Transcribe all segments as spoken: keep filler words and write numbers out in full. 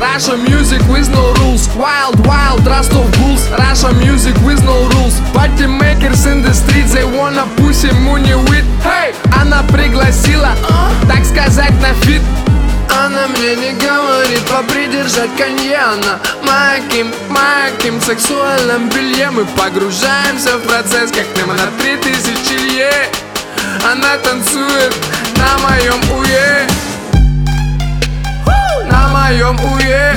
Russia music with no rules. Wild, wild, Rust of Bulls. Russia music with no rules. Party makers in the streets, they wanna pussy money with. Hey! Она пригласила, так сказать, на фит. Она мне не говорит попридержать конье. Она моим, моим сексуальном белье. Мы погружаемся в процесс, как Немо на три тысячи лье. Она танцует на моем уе. На моем уе.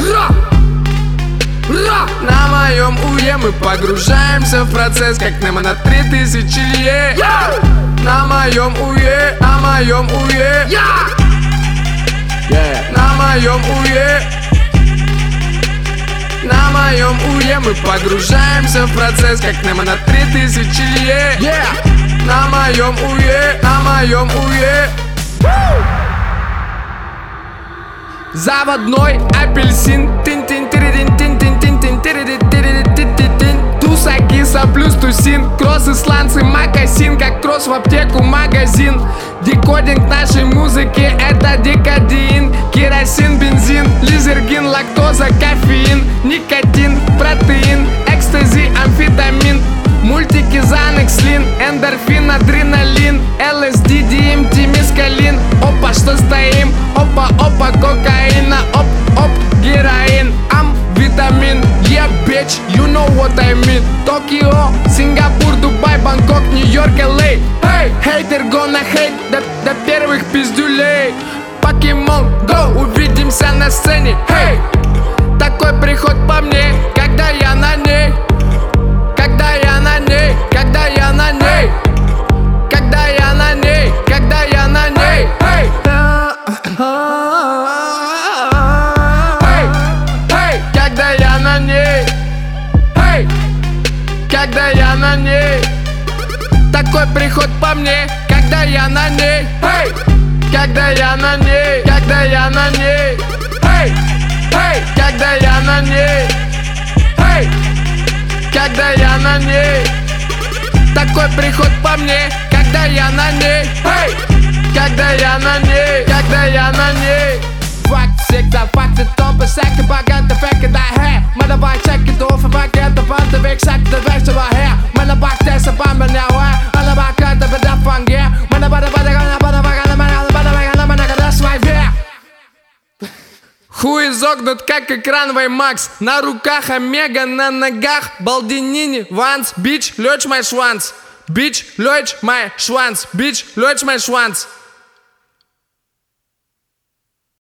На моем уе. Мы погружаемся в процесс, как Немо на три тысячи лье. На моем уе. На моем уе. Yeah. На моем уе. На моем уе. Мы погружаемся в процесс, как Немо на три тысячи лье. Yeah. На моем уе. На моем уе. Заводной апельсин. Туса, киса плюс тусин. Кросс, исландцы, макасин. Как кросс в аптеку, магазин. Декодинг нашей музыки — это декадин. Керосин, бензин, лизергин, лактоза, кофеин, никотин, протеин, экстази, амфетамин, мультики, Занекс, лин, эндорфин, адреналин, ЛСД, ДМТ, мескалин. Опа, что стоим? Опа, опа, кокаина. Оп, оп, героин, ам, витамин. Yeah, bitch, you know what I mean. Токио, Сингапур, Дубай, Бангкок, Нью-Йорк, Л А. Hey, хейтер gonna hate до, до первых пиздюлей. Покемон, go, увидимся на сцене. Hey, такой приход по мне, когда я на ней. Когда я на ней, когда я на ней. Когда я на ней, когда я на ней. Hey, hey, hey, когда я на ней. Hey, когда я на ней. Такой приход по мне, когда я на ней. Hey, когда я на ней, когда я на ней. Hey, hey, когда я на ней. Hey, когда я на ней. Такой приход по мне, когда я на ней. Hey, когда я на ней, когда я на ней. Факт всегда факты, топы, секты, багаты, феки, да хэ. Men der bare tjekke du for bare gætte band, det vil ikke sagt, det vækster var her. Men der bare det, så bare med nær her. Men der bare gør det, hvad der fungerer. Men der bare det, hvad der gør, der bare der bare gør, der bare der bare der bare der bare der свай вверх. Хуй изогнут, как экран Ваймакс. На руках Омега, на ногах Балдинини, Ванс, бич, лёч май шванс. Бич, лёч май шванс. Бич, лёч май шванс.